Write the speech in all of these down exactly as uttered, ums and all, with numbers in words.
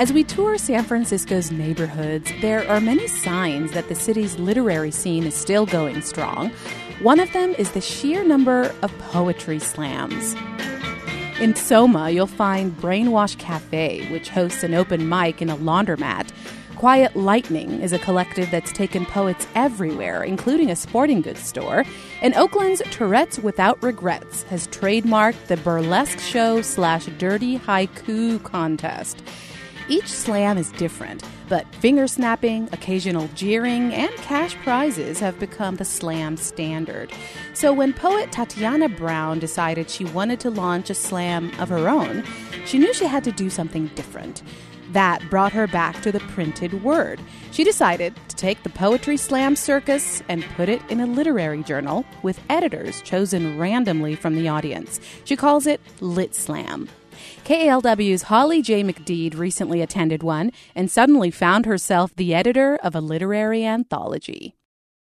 As we tour San Francisco's neighborhoods, there are many signs that the city's literary scene is still going strong. One of them is the sheer number of poetry slams. In Soma, you'll find Brainwash Cafe, which hosts an open mic in a laundromat. Quiet Lightning is a collective that's taken poets everywhere, including a sporting goods store. And Oakland's Tourette's Without Regrets has trademarked the burlesque show slash dirty haiku contest. Each slam is different, but finger-snapping, occasional jeering, and cash prizes have become the slam standard. So when poet Tatiana Brown decided she wanted to launch a slam of her own, she knew she had to do something different. That brought her back to the printed word. She decided to take the poetry slam circus and put it in a literary journal with editors chosen randomly from the audience. She calls it Lit Slam. K A L W's Holly J. McDede recently attended one and suddenly found herself the editor of a literary anthology.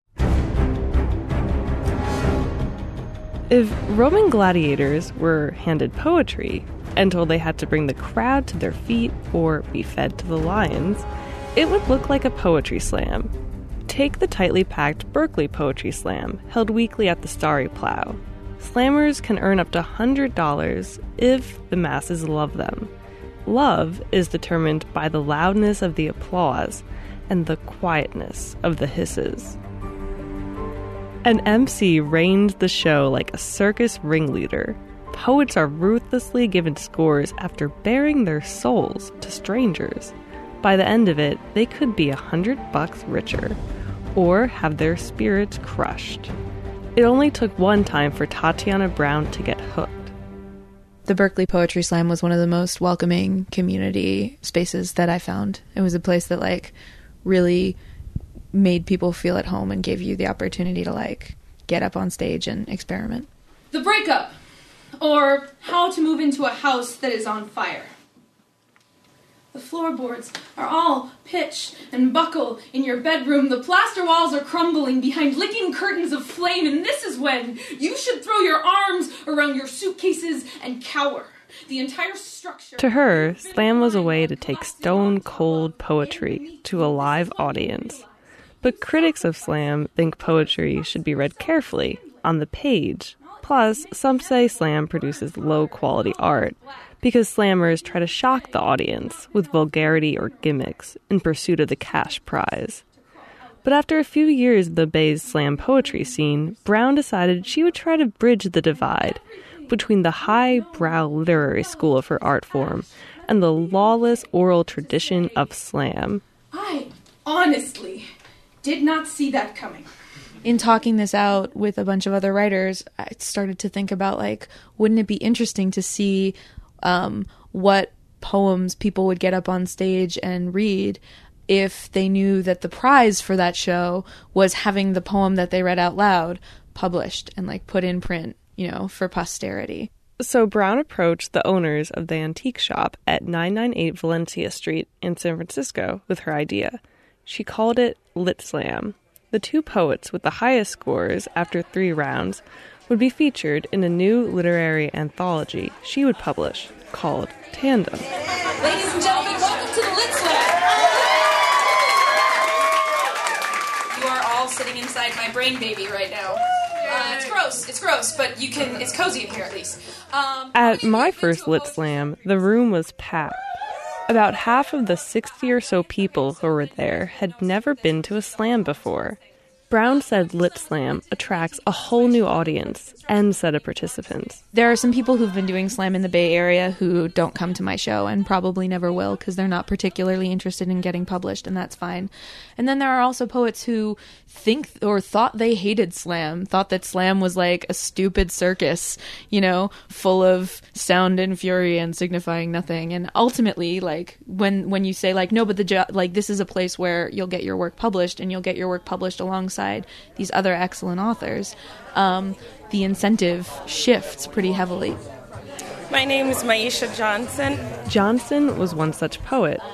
If Roman gladiators were handed poetry and told they had to bring the crowd to their feet or be fed to the lions, it would look like a poetry slam. Take the tightly packed Berkeley Poetry Slam, held weekly at the Starry Plow. Slammers can earn up to one hundred dollars if the masses love them. Love is determined by the loudness of the applause and the quietness of the hisses. An M C reigns the show like a circus ringleader. Poets are ruthlessly given scores after bearing their souls to strangers. By the end of it, they could be a hundred bucks richer, or have their spirits crushed. It only took one time for Tatiana Brown to get hooked. The Berkeley Poetry Slam was one of the most welcoming community spaces that I found. It was a place that, like, really made people feel at home and gave you the opportunity to, like, get up on stage and experiment. The breakup, or how to move into a house that is on fire. The floorboards are all pitch and buckle in your bedroom. The plaster walls are crumbling behind licking curtains of flame, and this is when you should throw your arms around your suitcases and cower. The entire structure... To her, slam was a way to take stone-cold poetry to a live audience. But critics of slam think poetry should be read carefully, on the page. Plus, some say slam produces low-quality art, because slammers try to shock the audience with vulgarity or gimmicks in pursuit of the cash prize. But after a few years of the Bay's slam poetry scene, Brown decided she would try to bridge the divide between the high-brow literary school of her art form and the lawless oral tradition of slam. I honestly did not see that coming. In talking this out with a bunch of other writers, I started to think about, like, wouldn't it be interesting to see um, what poems people would get up on stage and read if they knew that the prize for that show was having the poem that they read out loud published and, like, put in print, you know, for posterity. So Brown approached the owners of the antique shop at nine ninety-eight Valencia Street in San Francisco with her idea. She called it Lit Slam. The two poets with the highest scores after three rounds would be featured in a new literary anthology she would publish called Tandem. Ladies and gentlemen, welcome to the Lit Slam. You are all sitting inside my brain baby right now. Uh, it's gross. It's gross, but you can. It's cozy in here at least. Um, At my first Lit Slam, the room was packed. About half of the sixty or so people who were there had never been to a slam before. Brown said Lit Slam attracts a whole new audience and set of participants. There are some people who've been doing slam in the Bay Area who don't come to my show and probably never will because they're not particularly interested in getting published, and that's fine. And then there are also poets who think or thought they hated slam, thought that slam was like a stupid circus, you know, full of sound and fury and signifying nothing. And ultimately, like, when when you say, like, no, but the jo- like this is a place where you'll get your work published and you'll get your work published alongside these other excellent authors, um, the incentive shifts pretty heavily. My name is Maisha Johnson. Johnson was one such poet.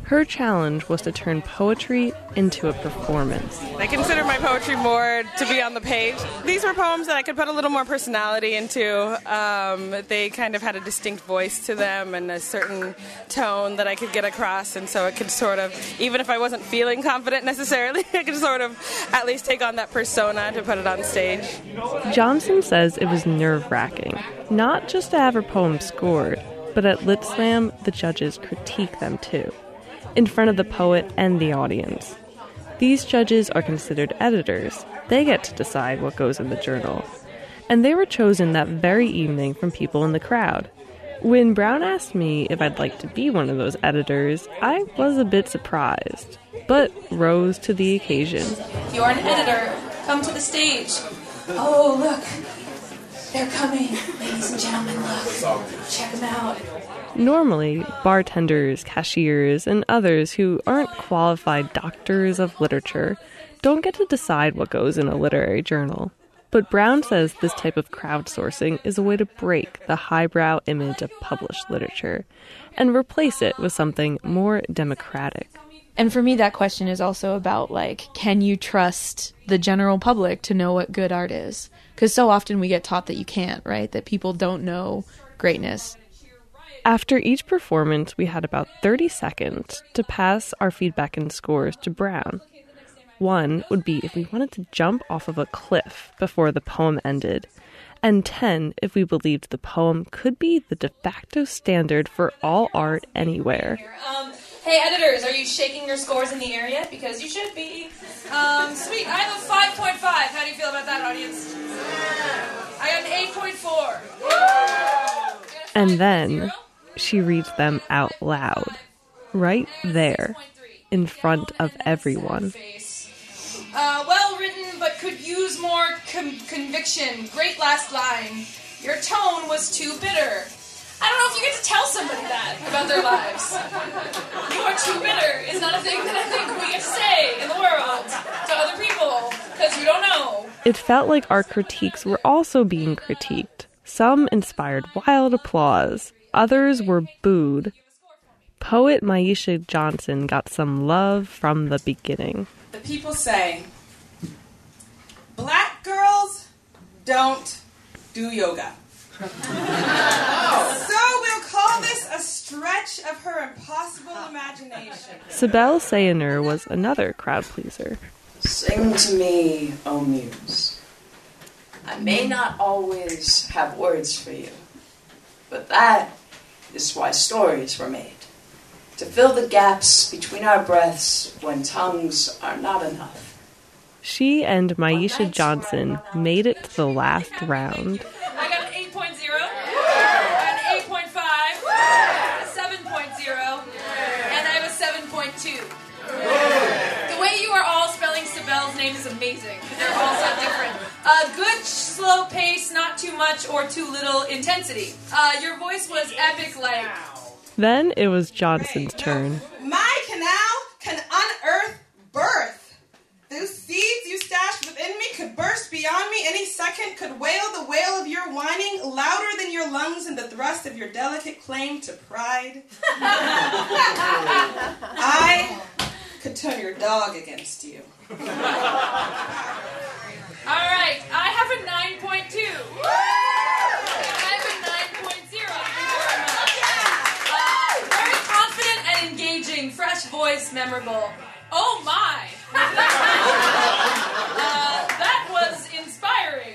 Her challenge was to turn poetry into a performance. I consider my poetry more to be on the page. These were poems that I could put a little more personality into. Um, they kind of had a distinct voice to them and a certain tone that I could get across, and so it could sort of, even if I wasn't feeling confident necessarily, I could sort of at least take on that persona to put it on stage. Johnson says it was nerve-wracking, not just to have her poems scored, but at Lit Slam, the judges critique them too, in front of the poet and the audience. These judges are considered editors. They get to decide what goes in the journal. And they were chosen that very evening from people in the crowd. When Brown asked me if I'd like to be one of those editors, I was a bit surprised, but rose to the occasion. If you're an editor, come to the stage. Oh, look. They're coming. Ladies and gentlemen, look. Check them out. Normally, bartenders, cashiers, and others who aren't qualified doctors of literature don't get to decide what goes in a literary journal. But Brown says this type of crowdsourcing is a way to break the highbrow image of published literature and replace it with something more democratic. And for me, that question is also about, like, can you trust the general public to know what good art is? Because so often we get taught that you can't, right? That people don't know greatness. After each performance, we had about thirty seconds to pass our feedback and scores to Brown. One would be if we wanted to jump off of a cliff before the poem ended, and ten if we believed the poem could be the de facto standard for all art anywhere. Um, hey, editors, are you shaking your scores in the air yet? Because you should be. Um, sweet, I have a five point five. How do you feel about that, audience? I got an eight point four. And then she reads them out loud, right there, in front of everyone. Uh, well written, but could use more com- conviction. Great last line. Your tone was too bitter. I don't know if you get to tell somebody that about their lives. You are too bitter is not a thing that I think we get to say in the world to other people, because you don't know. It felt like our critiques were also being critiqued. Some inspired wild applause. Others were booed. Poet Maisha Johnson got some love from the beginning. The people say, black girls don't do yoga. So we'll call this a stretch of her impossible imagination. Sibel Sayner was another crowd pleaser. Sing to me, O Muse. I may not always have words for you, but that is why stories were made. To fill the gaps between our breaths when tongues are not enough. She and Maisha Johnson made it to the last round. I got an eight point oh, I got an eight point five, a seven point oh, and I have a seven point two. The way you are all spelling Sibel's name is amazing. They're all so different. Uh, good, slow pace, not too much or too little intensity. Uh, your voice was epic like... Then it was Johnson's turn. My canal can unearth birth. Those seeds you stashed within me could burst beyond me any second, could wail the wail of your whining louder than your lungs in the thrust of your delicate claim to pride. I could turn your dog against you. All right, I have a nine point two. I have a nine point oh. Uh, very confident and engaging, fresh voice, memorable. Oh my! uh, that was inspiring.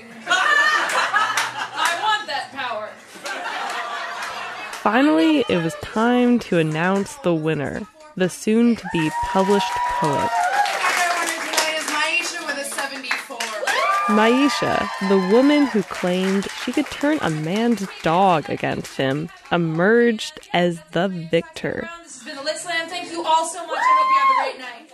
I want that power. Finally, it was time to announce the winner, the soon-to-be published poet. Maisha, the woman who claimed she could turn a man's dog against him, emerged as the victor. This has been the Lit Slam. Thank you all so much. I hope you have a great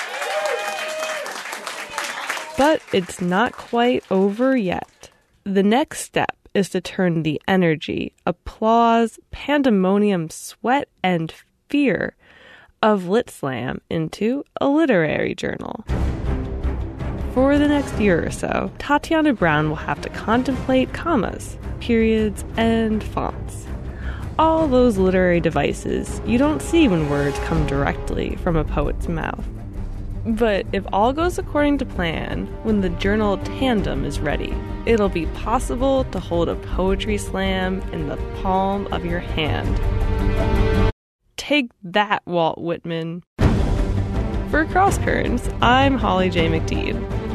night. But it's not quite over yet. The next step is to turn the energy, applause, pandemonium, sweat, and fear of Lit Slam into a literary journal. For the next year or so, Tatiana Brown will have to contemplate commas, periods, and fonts. all those literary devices you don't see when words come directly from a poet's mouth. But if all goes according to plan, when the journal Tandem is ready, it'll be possible to hold a poetry slam in the palm of your hand. Take that, Walt Whitman. For Cross Currents, I'm Holly J. McDede.